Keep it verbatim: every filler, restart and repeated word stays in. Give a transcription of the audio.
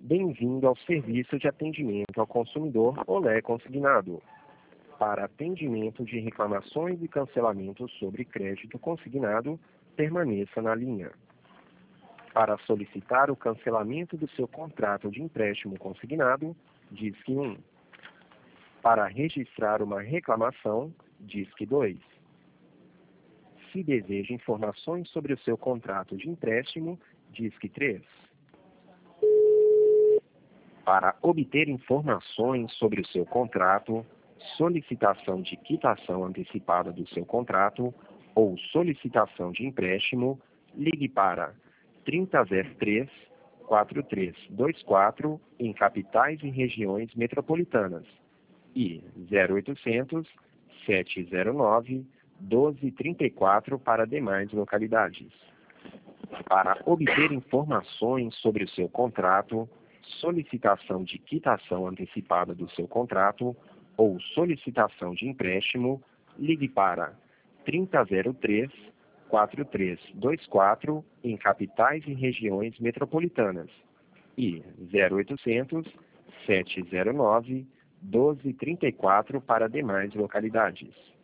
Bem-vindo ao Serviço de Atendimento ao Consumidor Olé Consignado. Para atendimento de reclamações e cancelamentos sobre crédito consignado, permaneça na linha. Para solicitar o cancelamento do seu contrato de empréstimo consignado, disque um. Para registrar uma reclamação, disque dois. Se deseja informações sobre o seu contrato de empréstimo, disque três. Para obter informações sobre o seu contrato, solicitação de quitação antecipada do seu contrato ou solicitação de empréstimo, ligue para trinta zero três, quatro três dois quatro em capitais e regiões metropolitanas e zero oitocentos, sete zero nove, doze trinta e quatro para demais localidades. Para obter informações sobre o seu contrato, solicitação de quitação antecipada do seu contrato ou solicitação de empréstimo, ligue para trinta zero três, quatro três dois quatro em capitais e regiões metropolitanas e zero oitocentos, sete zero nove, doze trinta e quatro para demais localidades.